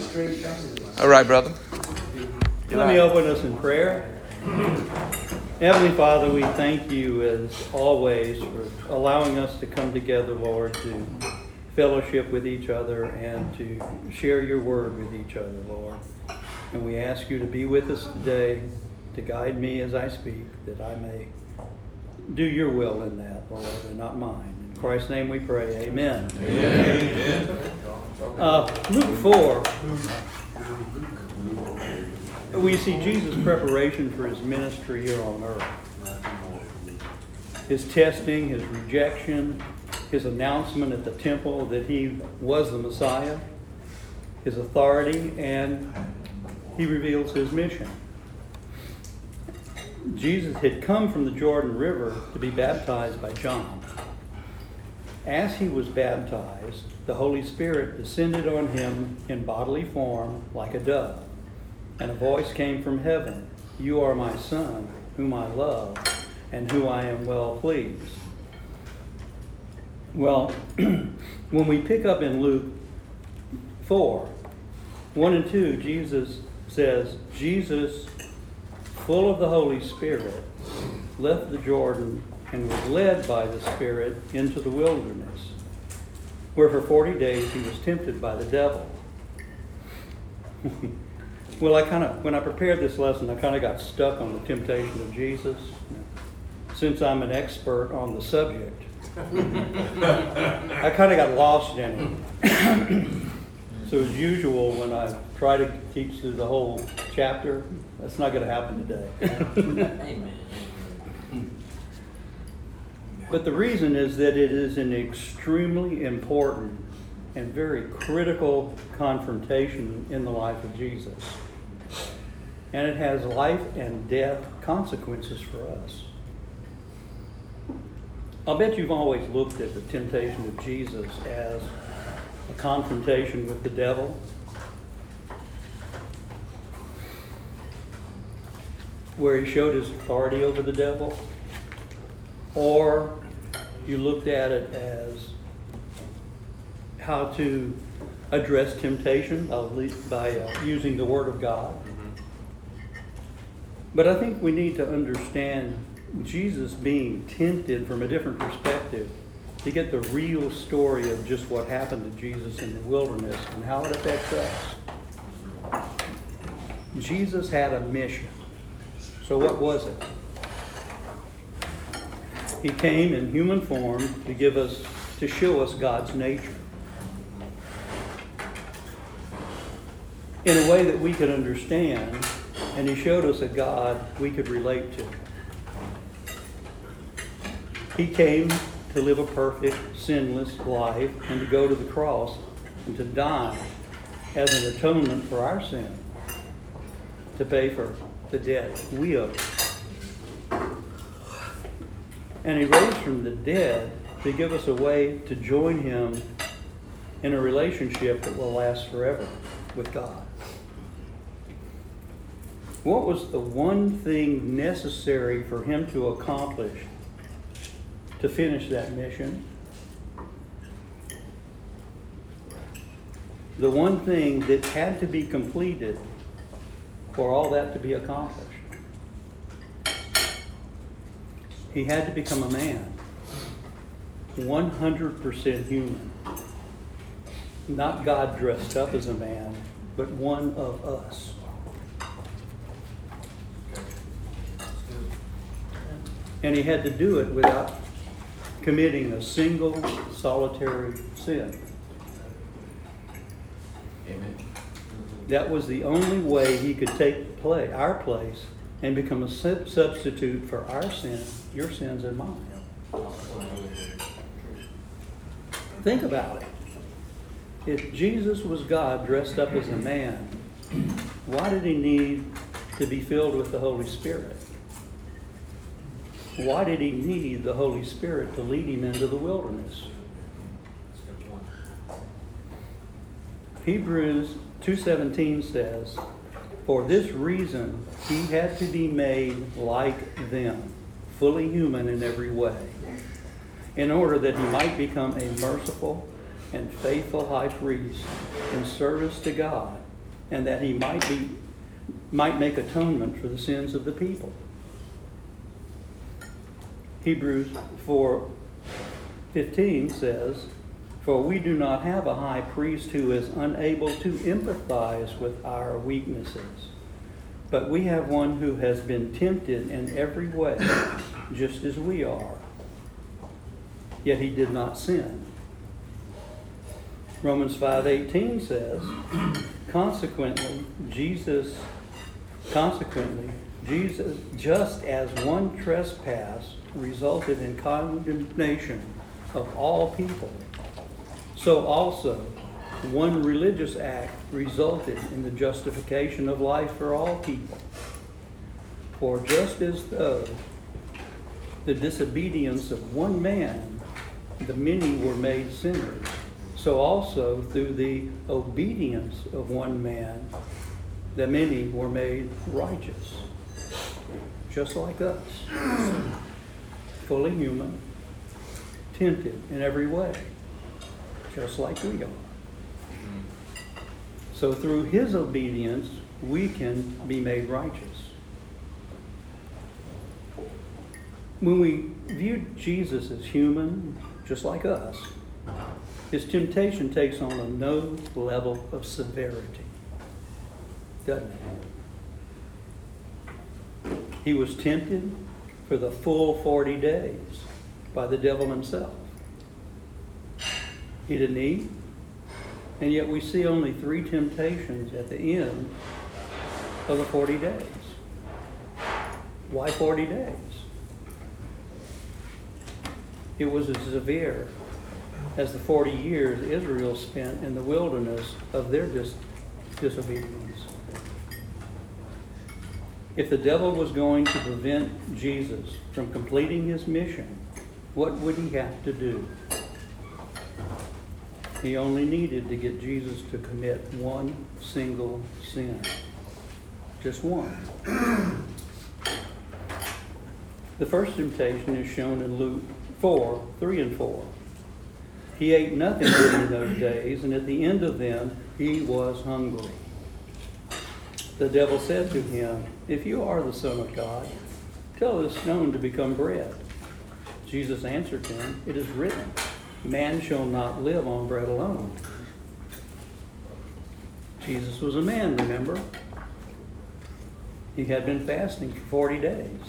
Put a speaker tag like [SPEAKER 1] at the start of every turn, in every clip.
[SPEAKER 1] All right, brother.
[SPEAKER 2] Let me open us in prayer. Heavenly Father, we thank you as always for allowing us to come together, Lord, to fellowship with each other and to share your word with each other, Lord. And we ask you to be with us today, to guide me as I speak, that I may do your will in that, Lord, and not mine. In Christ's name we pray, amen.
[SPEAKER 1] Amen.
[SPEAKER 2] Luke 4, we see Jesus' preparation for his ministry here on earth. His testing, his rejection, his announcement at the temple that he was the Messiah, his authority, and he reveals his mission. Jesus had come from the Jordan River to be baptized by John. As he was baptized, the Holy Spirit descended on him in bodily form like a dove. And a voice came from heaven, "You are my Son, whom I love, and who I am well pleased." Well, when we pick up in Luke 4, 1 and 2, Jesus says, Jesus, full of the Holy Spirit, left the Jordan and was led by the Spirit into the wilderness, where for 40 days he was tempted by the devil. Well, when I prepared this lesson, I kind of got stuck on the temptation of Jesus. Since I'm an expert on the subject, I kind of got lost in it. So as usual, when I try to teach through the whole chapter, that's not going to happen today.
[SPEAKER 3] Amen.
[SPEAKER 2] But the reason is that it is an extremely important and very critical confrontation in the life of Jesus. And it has life and death consequences for us. I'll bet you've always looked at the temptation of Jesus as a confrontation with the devil. Where he showed his authority over the devil. Or you looked at it as how to address temptation by using the Word of God. But I think we need to understand Jesus being tempted from a different perspective to get the real story of just what happened to Jesus in the wilderness and how it affects us. Jesus had a mission. So what was it? He came in human form to show us God's nature in a way that we could understand, and he showed us a God we could relate to. He came to live a perfect, sinless life and to go to the cross and to die as an atonement for our sin, to pay for the debt we owe. And he raised from the dead to give us a way to join him in a relationship that will last forever with God. What was the one thing necessary for him to accomplish to finish that mission? The one thing that had to be completed for all that to be accomplished. He had to become a man, 100% human. Not God dressed up as a man, but one of us. And he had to do it without committing a single solitary sin.
[SPEAKER 3] Amen.
[SPEAKER 2] That was the only way he could take our place and become a substitute for our sin, your sins and mine. Think about it. If Jesus was God dressed up as a man, why did he need to be filled with the Holy Spirit? Why did he need the Holy Spirit to lead him into the wilderness? Hebrews 2:17 says, "For this reason he had to be made like them, fully human in every way, in order that he might become a merciful and faithful high priest in service to God and that he might make atonement for the sins of the people. Hebrews 4:15 says, "For we do not have a high priest who is unable to empathize with our weaknesses, but we have one who has been tempted in every way, just as we are. Yet he did not sin." Romans 5:18 says, Consequently, Jesus, just as one trespass resulted in condemnation of all people, so also one religious act resulted in the justification of life for all people. For just as though the disobedience of one man, the many were made sinners, so also through the obedience of one man, the many were made righteous. Just like us. Fully human, tempted in every way, just like we are. So through his obedience, we can be made righteous. When we view Jesus as human, just like us, his temptation takes on a no level of severity, doesn't it? He was tempted for the full 40 days by the devil himself. He didn't eat, and yet we see only 3 temptations at the end of the 40 days. Why 40 days? It was as severe as the 40 years Israel spent in the wilderness of their disobedience. If the devil was going to prevent Jesus from completing his mission, what would he have to do? He only needed to get Jesus to commit one single sin. Just one. The first temptation is shown in Luke 4:3 and 4. He ate nothing during those days, and at the end of them, he was hungry. The devil said to him, "If you are the Son of God, tell this stone to become bread." Jesus answered him, "It is written, man shall not live on bread alone." Jesus was a man, remember? He had been fasting for 40 days.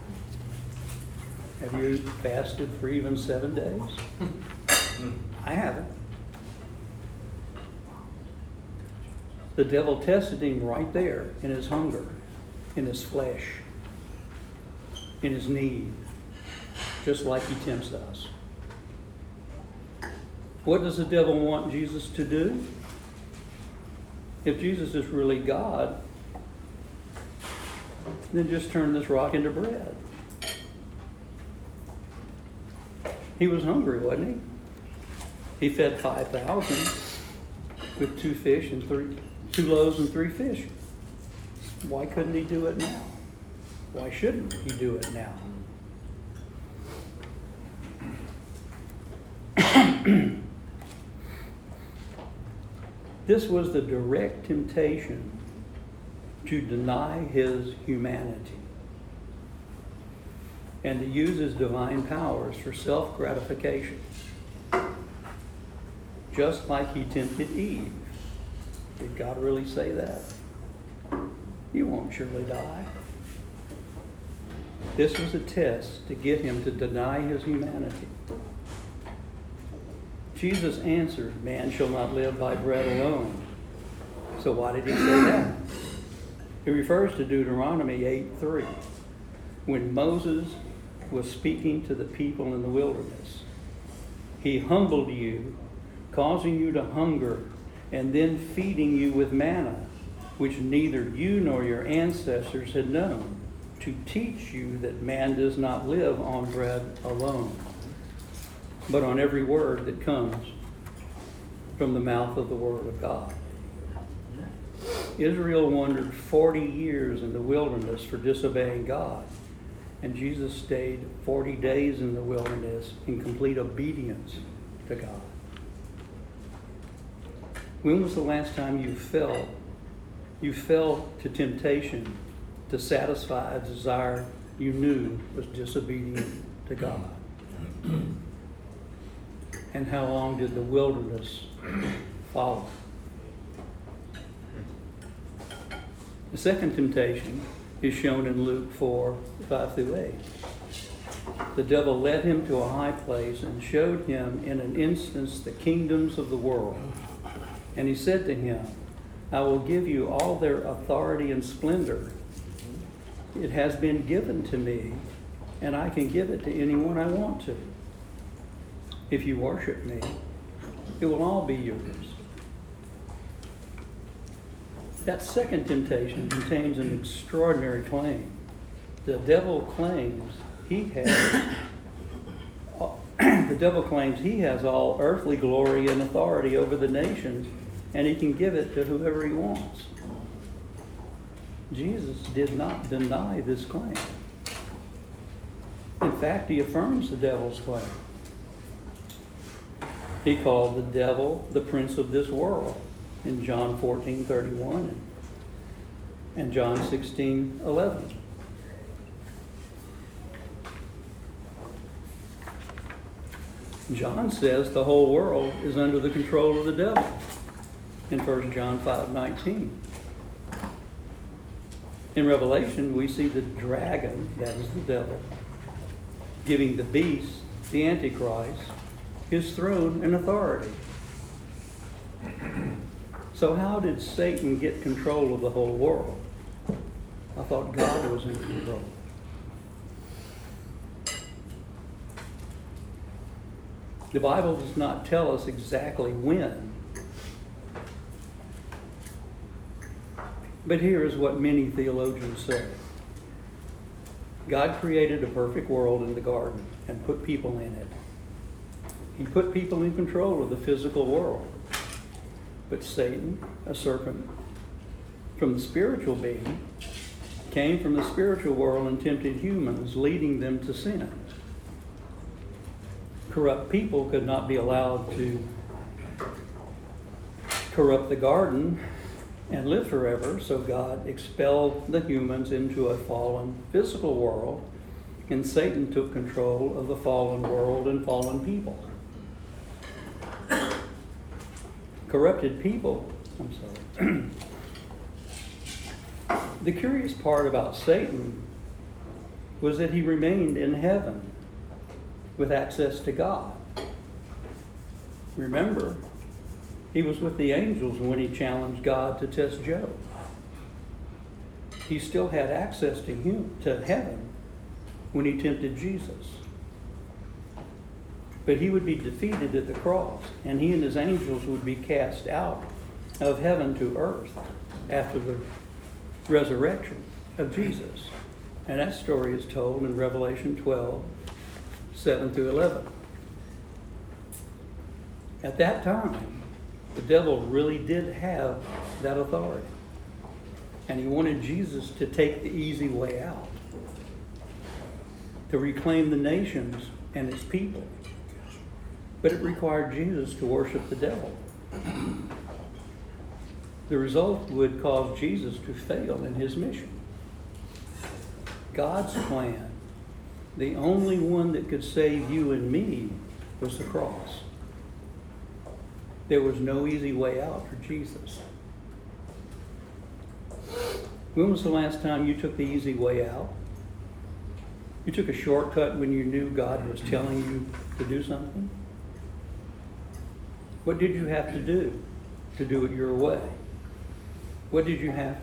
[SPEAKER 2] Have you fasted for even 7 days? I haven't. The devil tested him right there in his hunger, in his flesh, in his need, just like he tempts us. What does the devil want Jesus to do? If Jesus is really God, then just turn this rock into bread. He was hungry, wasn't he? He fed 5,000 with 2 fish and 2 loaves and 3 fish. Why couldn't he do it now? Why shouldn't he do it now? This was the direct temptation to deny his humanity and to use his divine powers for self-gratification. Just like he tempted Eve. Did God really say that? You won't surely die. This was a test to get him to deny his humanity. Jesus answered, "Man shall not live by bread alone." So why did he say that? He refers to Deuteronomy 8:3, when Moses was speaking to the people in the wilderness. He humbled you, causing you to hunger, and then feeding you with manna, which neither you nor your ancestors had known, to teach you that man does not live on bread alone, but on every word that comes from the mouth of the Word of God. Israel wandered 40 years in the wilderness for disobeying God, and Jesus stayed 40 days in the wilderness in complete obedience to God. When was the last time you felt You fell to temptation to satisfy a desire you knew was disobedient to God. And how long did the wilderness follow? The second temptation is shown in Luke 4, 5 through 8. The devil led him to a high place and showed him in an instance the kingdoms of the world. And he said to him, I will give you all their authority and splendor. It has been given to me, and I can give it to anyone I want to. If you worship me, it will all be yours. That second temptation contains an extraordinary claim. The devil claims he has all earthly glory and authority over the nations, and he can give it to whoever he wants. Jesus did not deny this claim. In fact, he affirms the devil's claim. He called the devil the prince of this world in John 14:31 and John 16:11. John says the whole world is under the control of the devil in 1 John 5:19. In Revelation, we see the dragon, that is the devil, giving the beast, the Antichrist, his throne and authority. So how did Satan get control of the whole world? I thought God was in control. The Bible does not tell us exactly when. But here is what many theologians say. God created a perfect world in the garden and put people in it. He put people in control of the physical world. But Satan, a serpent from the spiritual being, came from the spiritual world and tempted humans, leading them to sin. Corrupt people could not be allowed to corrupt the garden and live forever, so God expelled the humans into a fallen physical world, and Satan took control of the fallen world and fallen people. Corrupted people, The curious part about Satan was that he remained in heaven with access to God. Remember, he was with the angels when he challenged God to test Job. He still had access to heaven when he tempted Jesus. But he would be defeated at the cross, and he and his angels would be cast out of heaven to earth after the resurrection of Jesus. And that story is told in Revelation 12, 7 through 11. At that time, the devil really did have that authority. And he wanted Jesus to take the easy way out, to reclaim the nations and his people. But it required Jesus to worship the devil. The result would cause Jesus to fail in his mission. God's plan, the only one that could save you and me, was the cross. There was no easy way out for Jesus. When was the last time you took the easy way out? You took a shortcut when you knew God was telling you to do something? What did you have to do it your way? What did you have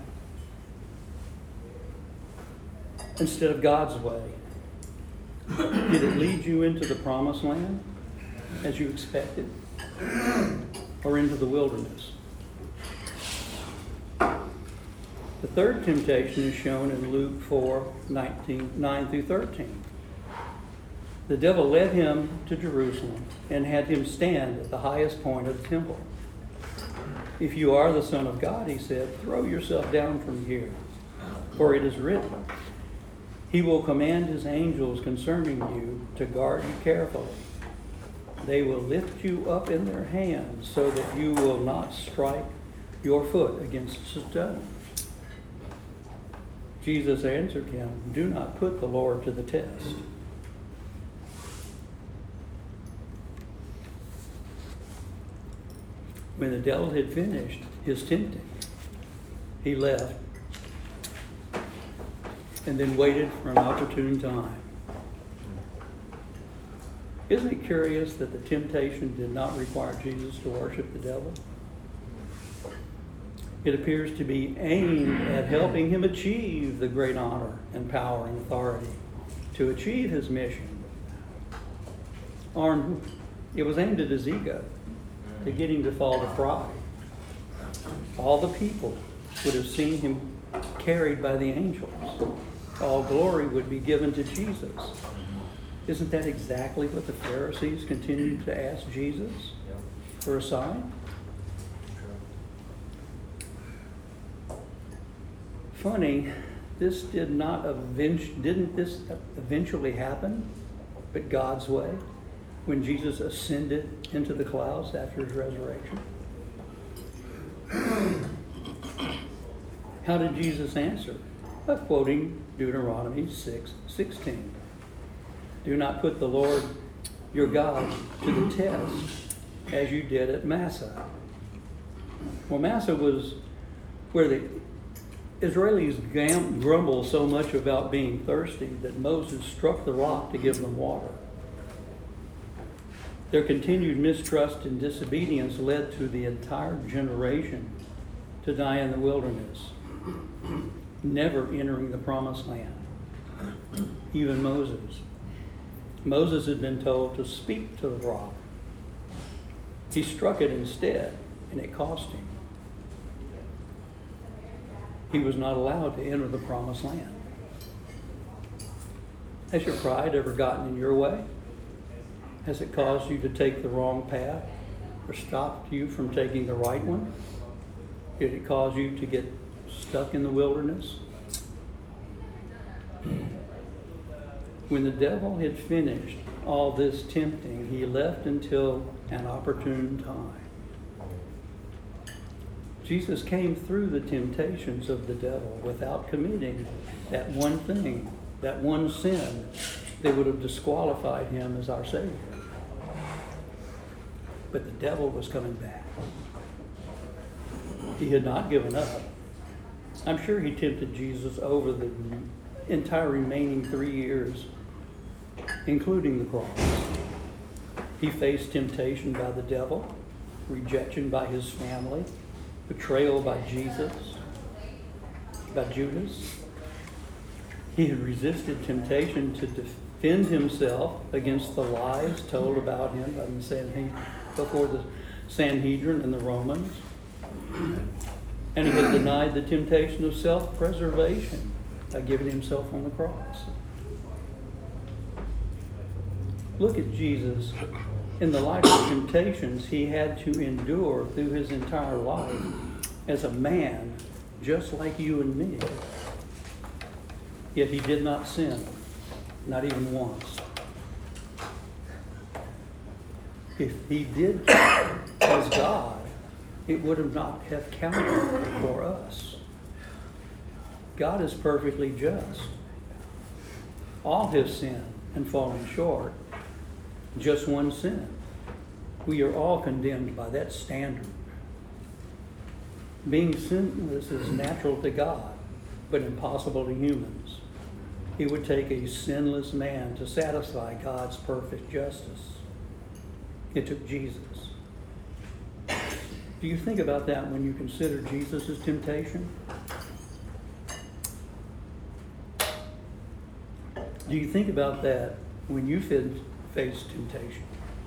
[SPEAKER 2] instead of God's way? Did it lead you into the promised land as you expected, or into the wilderness? The third temptation is shown in Luke 4, 9 through 13. The devil led him to Jerusalem and had him stand at the highest point of the temple. If you are the Son of God, he said, throw yourself down from here, for it is written, he will command his angels concerning you to guard you carefully. They will lift you up in their hands so that you will not strike your foot against a stone. Jesus answered him, "Do not put the Lord to the test." When the devil had finished his tempting, he left and then waited for an opportune time. Isn't it curious that the temptation did not require Jesus to worship the devil? It appears to be aimed at helping him achieve the great honor and power and authority to achieve his mission. Or it was aimed at his ego, to get him to fall to pride. All the people would have seen him carried by the angels. All glory would be given to Jesus. Isn't that exactly what the Pharisees continued to ask Jesus for a sign? Funny, didn't this eventually happen, but God's way, when Jesus ascended into the clouds after his resurrection? How did Jesus answer? By quoting Deuteronomy 6:16. "Do not put the Lord your God to the test as you did at Massah." Well, Massah was where the Israelis grumbled so much about being thirsty that Moses struck the rock to give them water. Their continued mistrust and disobedience led to the entire generation to die in the wilderness, never entering the promised land. Even Moses. Moses had been told to speak to the rock. He struck it instead, and it cost him. He was not allowed to enter the promised land. Has your pride ever gotten in your way? Has it caused you to take the wrong path or stopped you from taking the right one? Did it cause you to get stuck in the wilderness? When the devil had finished all this tempting, he left until an opportune time. Jesus came through the temptations of the devil without committing that one thing, that one sin that would have disqualified him as our Savior. But the devil was coming back. He had not given up. I'm sure he tempted Jesus over the entire remaining 3 years, including the cross. He faced temptation by the devil, rejection by his family, betrayal by Jesus, by Judas. He had resisted temptation to defend himself against the lies told about him by before the Sanhedrin and the Romans. And he had denied the temptation of self-preservation by giving himself on the cross. Look at Jesus. In the light of temptations he had to endure through his entire life as a man, just like you and me. Yet he did not sin, not even once. If he did as God, it would not have counted for us. God is perfectly just. All have sinned and fallen short. Just one sin. We are all condemned by that standard. Being sinless is natural to God, but impossible to humans. It would take a sinless man to satisfy God's perfect justice. It took Jesus. Do you think about that when you consider Jesus' temptation? Do you think about that when you face temptation?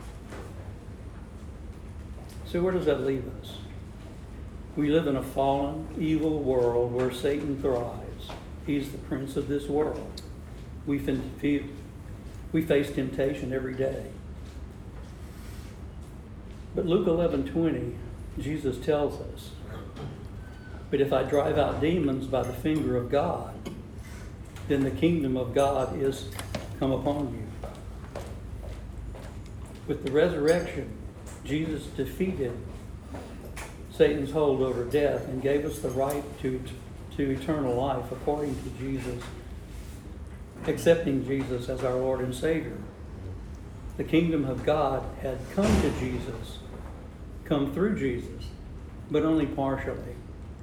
[SPEAKER 2] So where does that leave us? We live in a fallen, evil world where Satan thrives. He's the prince of this world. We face temptation every day. But Luke 11:20, Jesus tells us, "But if I drive out demons by the finger of God, then the kingdom of God is come upon you." With the resurrection, Jesus defeated Satan's hold over death and gave us the right to to eternal life according to Jesus, accepting Jesus as our Lord and Savior. The kingdom of God had come to Jesus, come through Jesus, but only partially.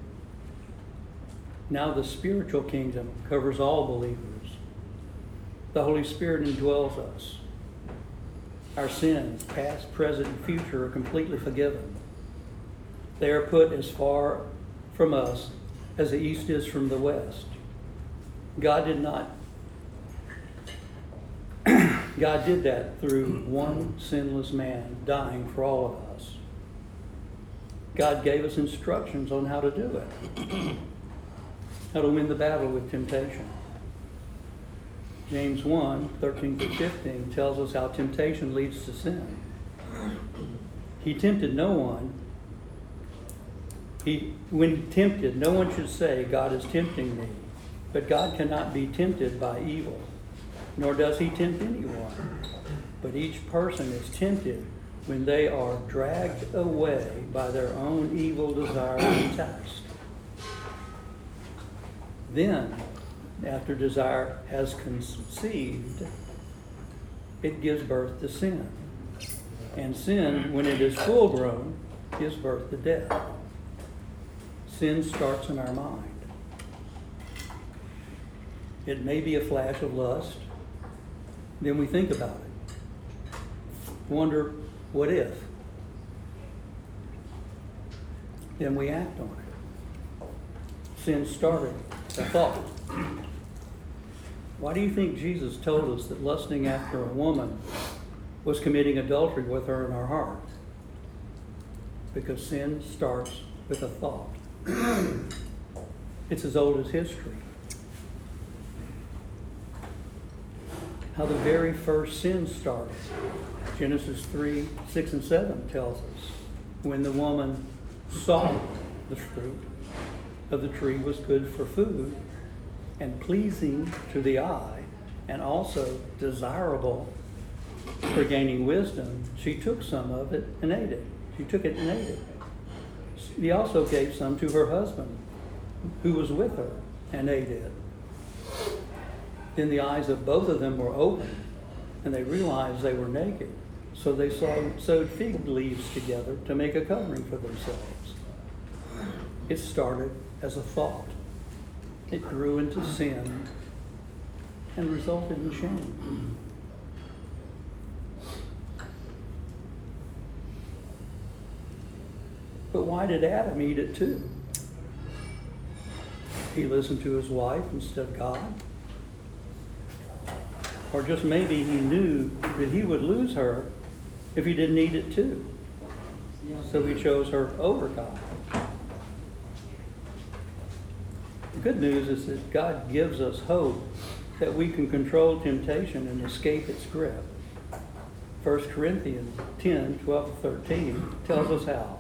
[SPEAKER 2] Now the spiritual kingdom covers all believers. The Holy Spirit indwells us. Our sins, past, present, and future, are completely forgiven. They are put as far from us as the east is from the west. God did that through one sinless man dying for all of us. God gave us instructions on how to do it, how to win the battle with temptation. James 1:13-15 tells us how temptation leads to sin. He tempted no one. When tempted, no one should say, God is tempting me. But God cannot be tempted by evil, nor does he tempt anyone. But each person is tempted when they are dragged away by their own evil desires and enticed. Then, after desire has conceived, it gives birth to sin. And sin, when it is full grown, gives birth to death. Sin starts in our mind. It may be a flash of lust. Then we think about it. Wonder, what if? Then we act on it. Sin started a thought. Why do you think Jesus told us that lusting after a woman was committing adultery with her in our heart? Because sin starts with a thought. It's as old as history. How the very first sin started. Genesis 3:6-7 tells us when the woman saw the fruit of the tree was good for food and pleasing to the eye and also desirable for gaining wisdom, she took some of it and ate it. She took it and ate it. She also gave some to her husband who was with her and ate it. Then the eyes of both of them were opened and they realized they were naked. So they sewed fig leaves together to make a covering for themselves. It started as a thought. It grew into sin and resulted in shame. But why did Adam eat it too? He listened to his wife instead of God? Or just maybe he knew that he would lose her if he didn't eat it too. So he chose her over God. The good news is that God gives us hope that we can control temptation and escape its grip. 1 Corinthians 10:12-13 tells us how.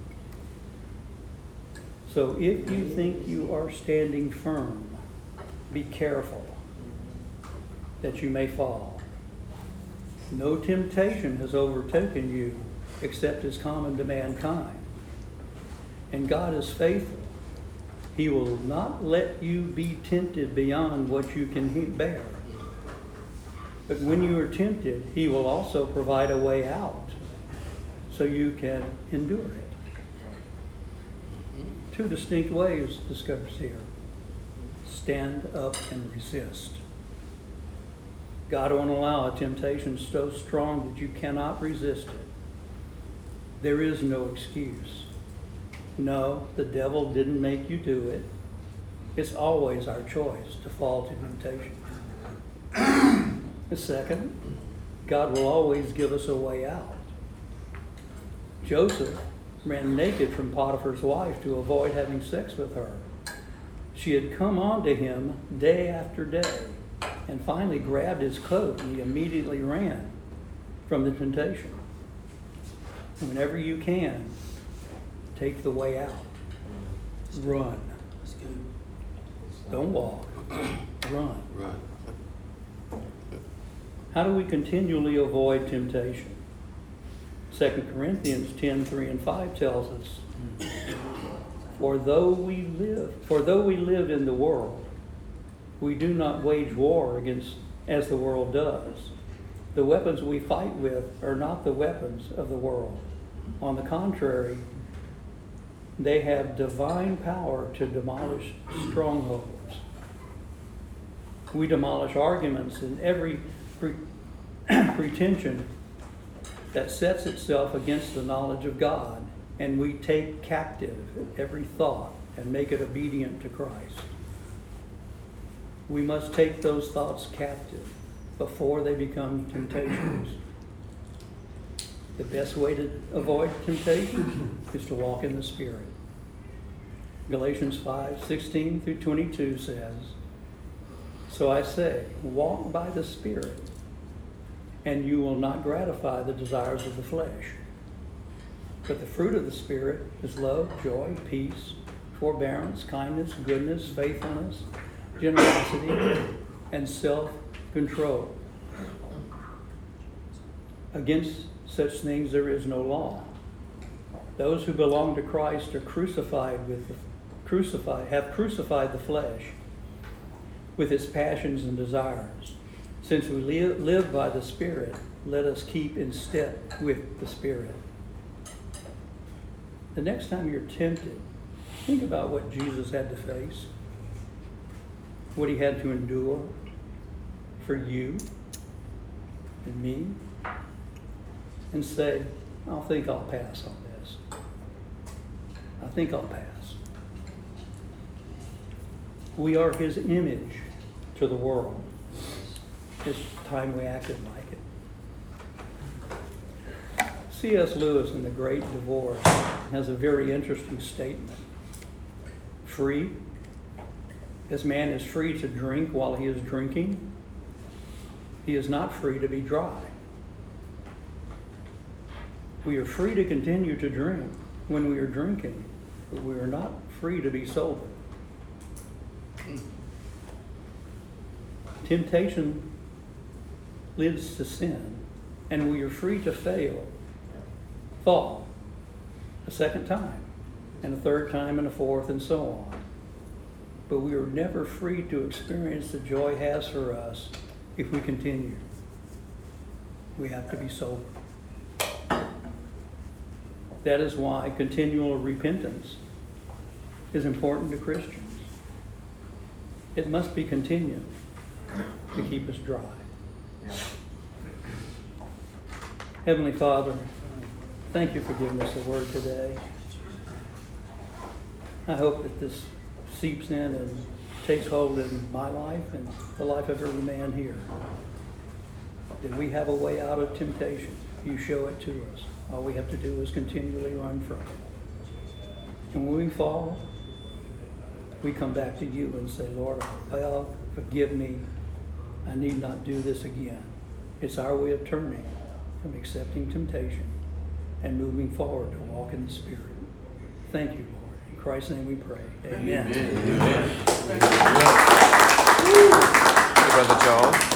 [SPEAKER 2] So if you think you are standing firm, be careful that you may fall. No temptation has overtaken you except is common to mankind. And God is faithful. He will not let you be tempted beyond what you can bear. But when you are tempted, he will also provide a way out so you can endure it. Two distinct ways discussed here. Stand up and resist. God won't allow a temptation so strong that you cannot resist it. There is no excuse. No, the devil didn't make you do it. It's always our choice to fall to temptation. The second, God will always give us a way out. Joseph ran naked from Potiphar's wife to avoid having sex with her. She had come on to him day after day and finally grabbed his coat and he immediately ran from the temptation. Whenever you can, take the way out. Run. Don't walk. Run. How do we continually avoid temptation? 2 Corinthians 10:3-5 tells us, For though we live in the world, we do not wage war against as the world does. The weapons we fight with are not the weapons of the world. On the contrary, they have divine power to demolish strongholds. We demolish arguments and every pretension that sets itself against the knowledge of God, and we take captive every thought and make it obedient to Christ. We must take those thoughts captive before they become temptations. The best way to avoid temptation is to walk in the Spirit. Galatians 5:16 through 22 says, "So I say, walk by the Spirit, and you will not gratify the desires of the flesh. But the fruit of the Spirit is love, joy, peace, forbearance, kindness, goodness, faithfulness, generosity, and self-control. Against such things there is no law. Those who belong to Christ are have crucified the flesh with its passions and desires. Since we live by the Spirit, let us keep in step with the Spirit." The next time you're tempted, think about what Jesus had to face, what he had to endure for you and me, and say, "I think I'll pass on this. I think I'll pass." We are his image to the world. It's time we acted like it. C.S. Lewis in The Great Divorce has a very interesting statement. Free, as man is free to drink while he is drinking, he is not free to be dry. We are free to continue to drink when we are drinking, but we are not free to be sober. Temptation leads to sin, and we are free to fall a second time, and a third time, and a fourth, and so on. But we are never free to experience the joy has for us if we continue. We have to be sober. That is why continual repentance is important to Christians. It must be continued to keep us dry. Heavenly Father, thank you for giving us a word today. I hope that this seeps in and takes hold in my life and the life of every man here. That we have a way out of temptation. You show it to us. All we have to do is continually run from it. And when we fall, we come back to you and say, "Lord, well, forgive me. I need not do this again." It's our way of turning from accepting temptation and moving forward to walk in the Spirit. Thank you, Lord. In Christ's name we pray. Amen.
[SPEAKER 1] Brother Joel.